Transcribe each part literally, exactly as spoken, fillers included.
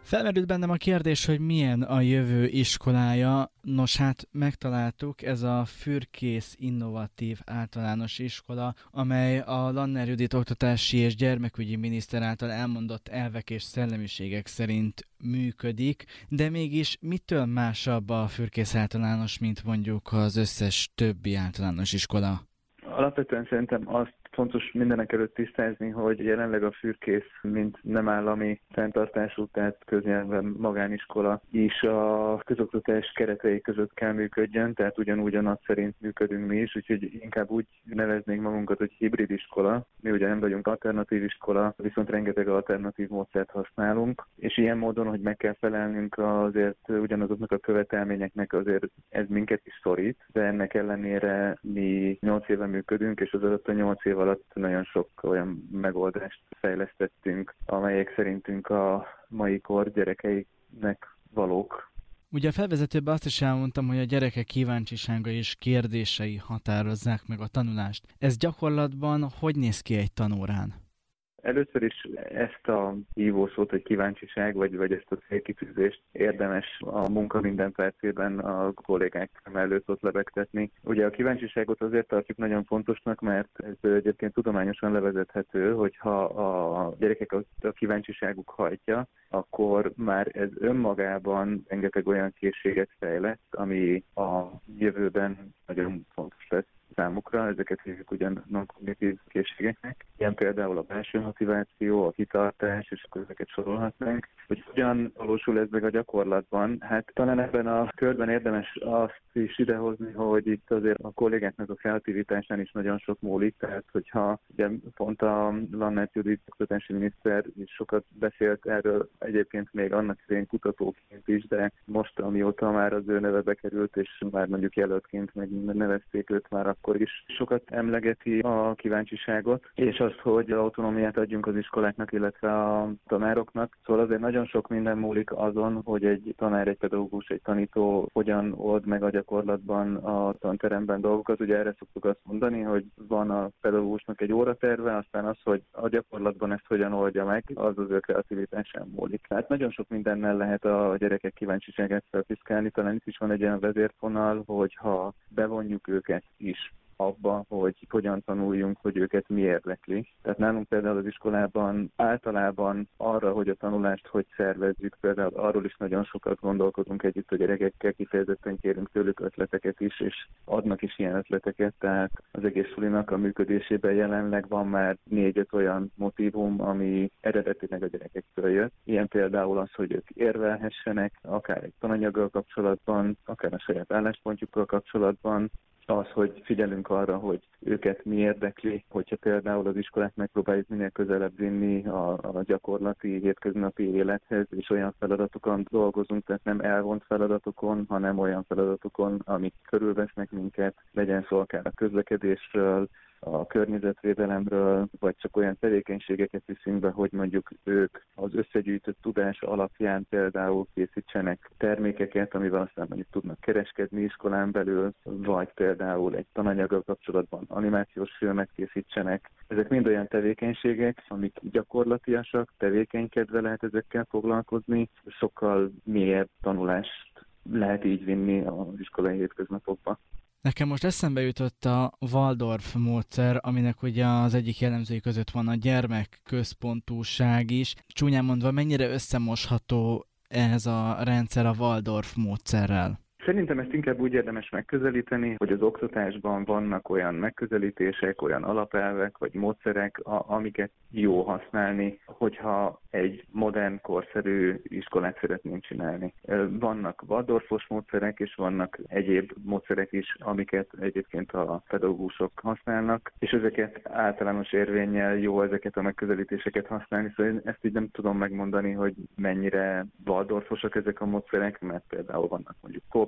Felmerült bennem a kérdés, hogy milyen a jövő iskolája. Nos, hát megtaláltuk, ez a Fürkész Innovatív Általános Iskola, amely a Lanner Judit oktatási és gyermekügyi miniszter által elmondott elvek és szellemiségek szerint működik, de mégis mitől másabb a Fürkész Általános, mint mondjuk az összes többi általános iskola? Alapvetően szerintem azt fontos mindenek előtt tisztázni, hogy jelenleg a Fürkész, mint nem állami fenntartású, tehát köznyelven magániskola is a közoktatás keretei között kell működjön, tehát ugyanúgy az szerint működünk mi is, úgyhogy inkább úgy neveznénk magunkat, hogy hibrid iskola. Mi ugye nem vagyunk alternatív iskola, viszont rengeteg alternatív módszert használunk, és ilyen módon, hogy meg kell felelnünk azért ugyanazoknak a követelményeknek, azért ez minket is szorít, de ennek ellenére mi nyolc éve működünk, és az alatt a nyolc év alatt nagyon sok olyan megoldást fejlesztettünk, amelyek szerintünk a mai kor gyerekeinek valók. Ugye a felvezetőben azt is elmondtam, hogy a gyerekek kíváncsisága és kérdései határozzák meg a tanulást. Ez gyakorlatban hogy néz ki egy tanórán? Először is ezt a hívószót, hogy kíváncsiság, vagy, vagy ezt a célkitűzést érdemes a munka minden percében a kollégák előtt ott lebegtetni. Ugye a kíváncsiságot azért tartjuk nagyon fontosnak, mert ez egyébként tudományosan levezethető, hogyha a gyerekek a kíváncsiságuk hajtja, akkor már ez önmagában rengeteg olyan készséget fejleszt, ami a jövőben nagyon fontos lesz számukra, ezeket hívjuk ugyan non-kognitív készségeknek. Ilyen például a belső motiváció, a kitartás, és akkor ezeket sorolhatnánk. Hogy hogyan valósul ez meg a gyakorlatban? Hát talán ebben a körben érdemes azt is idehozni, hogy itt azért a kollégáknak a kreativitásán is nagyon sok múlik, tehát hogyha ugye pont a Lanner Judit oktatási miniszter is sokat beszélt erről, egyébként még annak idején kutatóként is, de most, amióta már az ő neve bekerült, és már mondjuk jelöltként meg nevezték őt, már akkor is sokat emlegeti a kíváncsiságot, és azt, hogy autonómiát adjunk az iskoláknak, illetve a tanároknak. Szóval azért nagyon sok minden múlik azon, hogy egy tanár, egy pedagógus, egy tanító hogyan old meg a gyakorlatban a tanteremben dolgokat. Ugye erre szoktuk azt mondani, hogy van a pedagógusnak egy óraterve, aztán az, hogy a gyakorlatban ezt hogyan oldja meg, az az ő kreativitásán múlik. Tehát nagyon sok mindennel lehet a gyerekek kíváncsiságát felpiszkálni, talán itt is van egy olyan vezérfonal, hogyha bevonjuk őket is abba, hogy hogyan tanuljunk, hogy őket mi érdekli. Tehát nálunk például az iskolában általában arra, hogy a tanulást hogy szervezzük, például arról is nagyon sokat gondolkodunk együtt a gyerekekkel, kifejezetten kérünk tőlük ötleteket is, és adnak is ilyen ötleteket, tehát az egész sulinak a működésében jelenleg van már négy-öt olyan motívum, ami eredetileg a gyerekektől jött. Ilyen például az, hogy ők érvelhessenek, akár egy tananyaggal kapcsolatban, akár a saját álláspontjukkal kapcsolatban, az, hogy figyelünk arra, hogy őket mi érdekli, hogyha például az iskolát megpróbáljuk minél közelebb vinni a, a gyakorlati, hétköznapi élethez, és olyan feladatokon dolgozunk, tehát nem elvont feladatokon, hanem olyan feladatokon, amik körülvesznek minket, legyen szó akár a közlekedésről, a környezetvédelemről, vagy csak olyan tevékenységeket viszünk be, hogy mondjuk ők az összegyűjtött tudás alapján például készítsenek termékeket, amivel aztán mondjuk tudnak kereskedni iskolán belül, vagy például egy tananyaggal kapcsolatban animációs filmet készítsenek. Ezek mind olyan tevékenységek, amik gyakorlatiasak, tevékenykedve lehet ezekkel foglalkozni, sokkal mélyebb tanulást lehet így vinni az iskolai hétköznapokba. Nekem most eszembe jutott a Waldorf módszer, aminek ugye az egyik jellemzői között van a gyermekközpontúság is. Csúnyán mondva, mennyire összemosható ez a rendszer a Waldorf módszerrel? Szerintem ezt inkább úgy érdemes megközelíteni, hogy az oktatásban vannak olyan megközelítések, olyan alapelvek vagy módszerek, amiket jó használni, hogyha egy modern, korszerű iskolát szeretnénk csinálni. Vannak Waldorfos módszerek, és vannak egyéb módszerek is, amiket egyébként a pedagógusok használnak, és ezeket általános érvénnyel jó ezeket a megközelítéseket használni, szóval ezt így nem tudom megmondani, hogy mennyire Waldorfosak ezek a módszerek, mert például vannak mondjuk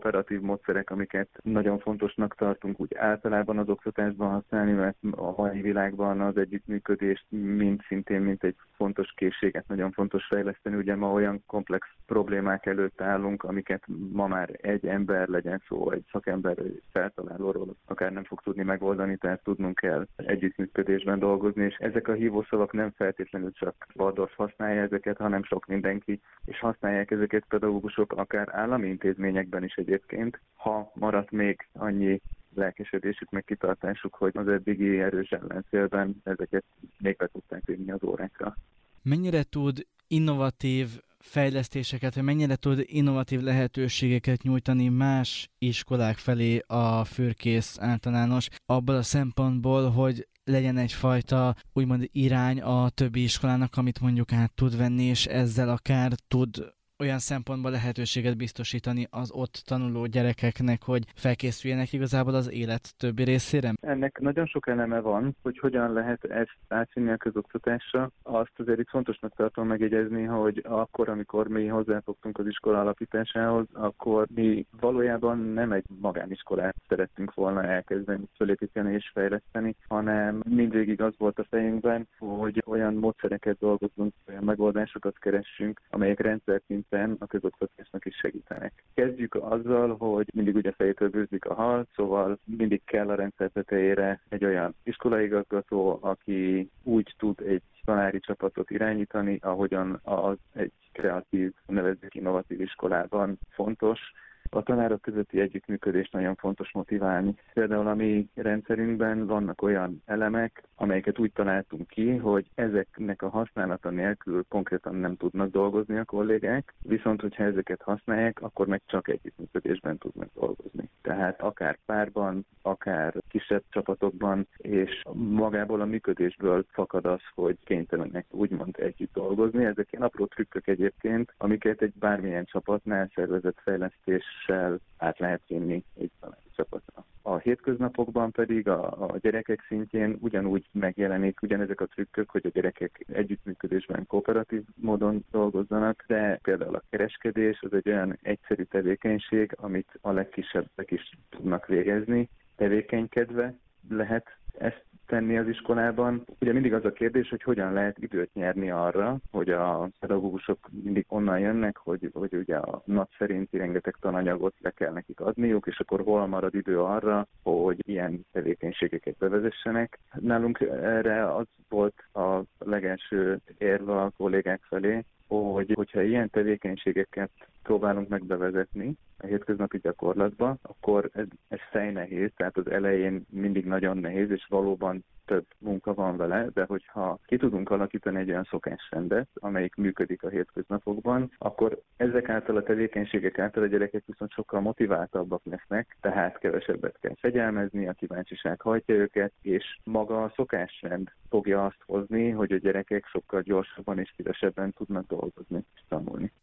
kooperatív módszerek, amiket nagyon fontosnak tartunk úgy általában az oktatásban használni, mert a mai világban az együttműködést mind szintén, mint egy fontos készséget nagyon fontos fejleszteni. Ugye ma olyan komplex problémák előtt állunk, amiket ma már egy ember, legyen szó egy szakember feltalálóról, akár nem fog tudni megoldani, tehát tudnunk kell együttműködésben dolgozni, és ezek a hívószavak nem feltétlenül csak Waldorf használja ezeket, hanem sok mindenki, és használják ezeket pedagógusok akár állami intézményekben is egyébként, ha maradt még annyi lelkesedésük, meg kitartásuk, hogy az eddigi erős ellenszélben ezeket még be tudták vinni az órákra. Mennyire tud innovatív fejlesztéseket, vagy mennyire tud innovatív lehetőségeket nyújtani más iskolák felé a Fürkész általános, abból a szempontból, hogy legyen egyfajta úgymond irány a többi iskolának, amit mondjuk át tud venni, és ezzel akár tud olyan szempontból lehetőséget biztosítani az ott tanuló gyerekeknek, hogy felkészüljenek igazából az élet többi részére? Ennek nagyon sok eleme van, hogy hogyan lehet ezt átvinni a közoktatásra. Azt azért itt fontosnak tartom megjegyezni, hogy akkor, amikor mi hozzáfogtunk az iskola alapításához, akkor mi valójában nem egy magániskolát szerettünk volna elkezdeni, fölépíteni és fejleszteni, hanem mindvégig az volt a fejünkben, hogy olyan módszereket dolgozunk, olyan megoldásokat keressünk, amelyek rendszerint a közoktatásnak is segítenek. Kezdjük azzal, hogy mindig ugye fejétől bőzik a hal, szóval mindig kell a rendszer tetejére egy olyan iskolaigazgató, aki úgy tud egy tanári csapatot irányítani, ahogyan az egy kreatív, nevezzük innovatív iskolában fontos. A tanárok közötti együttműködést nagyon fontos motiválni. Például a mi rendszerünkben vannak olyan elemek, amelyeket úgy találtunk ki, hogy ezeknek a használata nélkül konkrétan nem tudnak dolgozni a kollégák, viszont hogyha ezeket használják, akkor meg csak együttműködésben tudnak dolgozni. Tehát akár párban, akár kisebb csapatokban, és magából a működésből fakad az, hogy kénytelenek úgymond együtt dolgozni. Ezek ilyen apró trükkök egyébként, amiket egy bármilyen csapatnál szervezett fejlesztéssel át lehet vinni egy tanári csapatra. A hétköznapokban pedig a, a gyerekek szintjén ugyanúgy megjelenik ugyanezek a trükkök, hogy a gyerekek együttműködésben kooperatív módon dolgozzanak, de például a kereskedés az egy olyan egyszerű tevékenység, amit a legkisebbek is tudnak végezni, tevékenykedve lehet ezt tenni az iskolában. Ugye mindig az a kérdés, hogy hogyan lehet időt nyerni arra, hogy a pedagógusok mindig onnan jönnek, hogy, hogy ugye a nap szerinti rengeteg tananyagot le kell nekik adniuk, és akkor hol marad idő arra, hogy ilyen tevékenységeket bevezessenek. Nálunk erre az volt a legelső érve a kollégák felé, hogy hogyha ilyen tevékenységeket próbálunk meg bevezetni a hétköznapi gyakorlatba, akkor ez, ez fejnehéz, tehát az elején mindig nagyon nehéz, és valóban több munka van vele, de hogyha ki tudunk alakítani egy olyan szokásrendet, amelyik működik a hétköznapokban, akkor ezek által a tevékenységek által a gyerekek viszont sokkal motiváltabbak lesznek, tehát kevesebbet kell fegyelmezni, a kíváncsiság hajtja őket, és maga a szokásrend fogja azt hozni, hogy a gyerekek sokkal gyorsabban és szívesebben tudnak dolgozni és tanulni.